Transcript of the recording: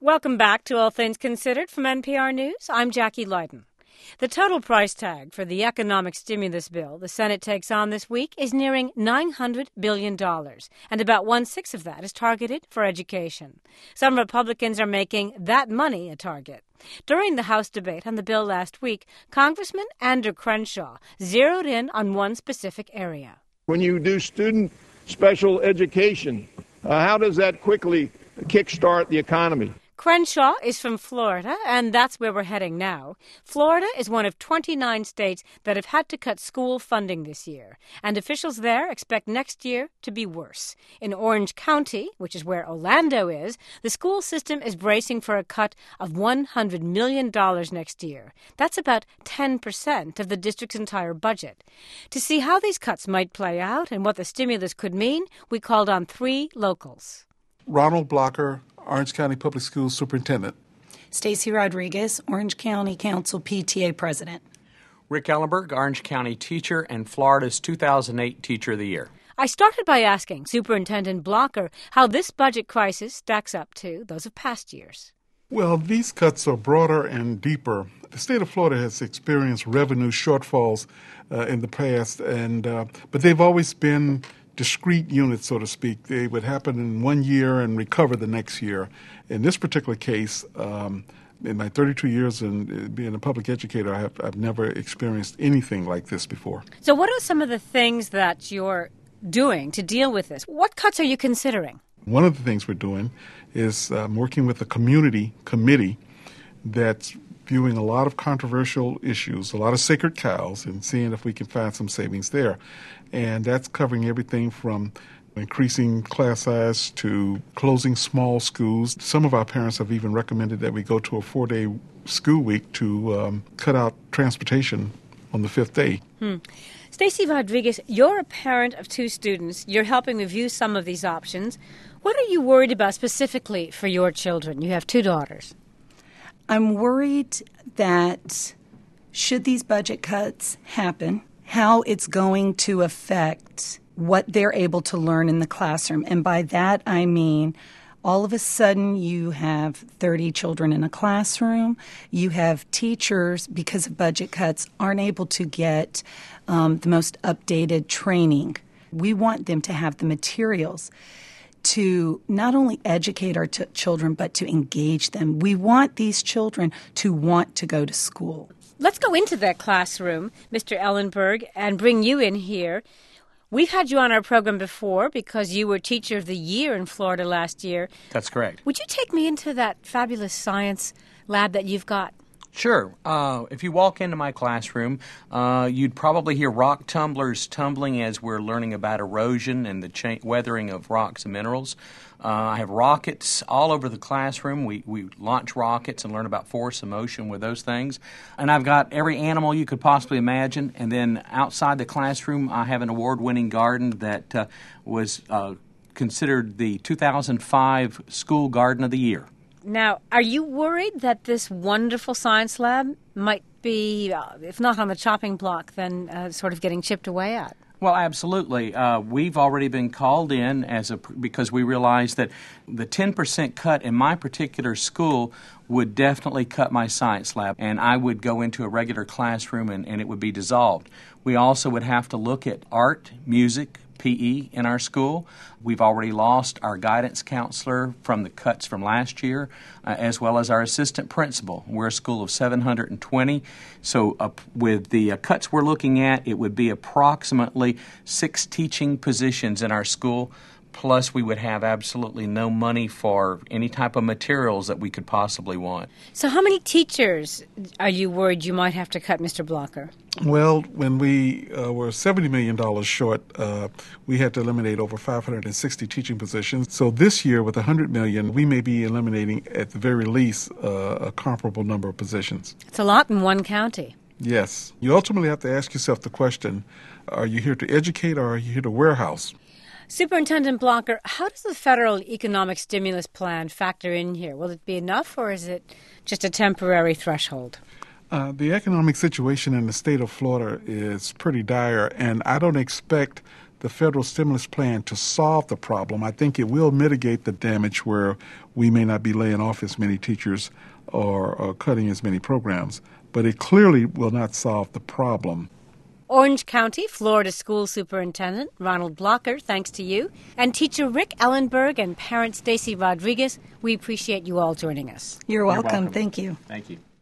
Welcome back to All Things Considered from NPR News. I'm Jackie Leiden. The total price tag for the economic stimulus bill the Senate takes on this week is nearing $900 billion, and about one-sixth of that is targeted for education. Some Republicans are making that money a target. During the House debate on the bill last week, Congressman Andrew Crenshaw zeroed in on one specific area. When you do student special education, how does that quickly kickstart the economy? Crenshaw is from Florida, and that's where we're heading now. Florida is one of 29 states that have had to cut school funding this year, and officials there expect next year to be worse. In Orange County, which is where Orlando is, the school system is bracing for a cut of $100 million next year. That's about 10% of the district's entire budget. To see how these cuts might play out and what the stimulus could mean, we called on three locals. Ronald Blocker, Orange County Public Schools Superintendent. Stacy Rodriguez, Orange County Council PTA President. Rick Ellenberg, Orange County teacher and Florida's 2008 Teacher of the Year. I started by asking Superintendent Blocker how this budget crisis stacks up to those of past years. Well, these cuts are broader and deeper. The state of Florida has experienced revenue shortfalls in the past, but they've always been discrete units, so to speak. They would happen in one year and recover the next year. In this particular case, in my 32 years in being a public educator, I've never experienced anything like this before. So what are some of the things that you're doing to deal with this? What cuts are you considering? One of the things we're doing is working with a community committee that's viewing a lot of controversial issues, a lot of sacred cows, and seeing if we can find some savings there. And that's covering everything from increasing class size to closing small schools. Some of our parents have even recommended that we go to a 4-day school week to cut out transportation on the 5th day. Stacy Rodriguez, you're a parent of two students. You're helping review some of these options. What are you worried about specifically for your children? You have two daughters. I'm worried that should these budget cuts happen, how it's going to affect what they're able to learn in the classroom. And by that, I mean all of a sudden you have 30 children in a classroom. You have teachers, because of budget cuts, aren't able to get the most updated training. We want them to have the materials to not only educate our children, but to engage them. We want these children to want to go to school. Let's go into that classroom, Mr. Ellenberg, and bring you in here. We've had you on our program before because you were Teacher of the Year in Florida last year. That's correct. Would you take me into that fabulous science lab that you've got? Sure. If you walk into my classroom, you'd probably hear rock tumblers tumbling as we're learning about erosion and the weathering of rocks and minerals. I have rockets all over the classroom. We launch rockets and learn about force and motion with those things. And I've got every animal you could possibly imagine. And then outside the classroom, I have an award-winning garden that was considered the 2005 School Garden of the Year. Now, are you worried that this wonderful science lab might be, if not on the chopping block, then sort of getting chipped away at? Well, absolutely. We've already been called in because we realized that the 10% cut in my particular school would definitely cut my science lab, and I would go into a regular classroom and it would be dissolved. We also would have to look at art, music, PE in our school. We've already lost our guidance counselor from the cuts from last year, as well as our assistant principal. We're a school of 720. So with the cuts we're looking at, it would be approximately 6 teaching positions in our school. Plus, we would have absolutely no money for any type of materials that we could possibly want. So how many teachers are you worried you might have to cut, Mr. Blocker? Well, when we were $70 million short, we had to eliminate over 560 teaching positions. So this year, with $100 million, we may be eliminating, at the very least, a comparable number of positions. It's a lot in one county. Yes. You ultimately have to ask yourself the question, are you here to educate or are you here to warehouse? Superintendent Blocker, how does the federal economic stimulus plan factor in here? Will it be enough, or is it just a temporary threshold? The economic situation in the state of Florida is pretty dire, and I don't expect the federal stimulus plan to solve the problem. I think it will mitigate the damage where we may not be laying off as many teachers or cutting as many programs, but it clearly will not solve the problem. Orange County, Florida School Superintendent Ronald Blocker, thanks to you. And teacher Rick Ellenberg and parent Stacy Rodriguez, we appreciate you all joining us. You're welcome. Thank you. Thank you.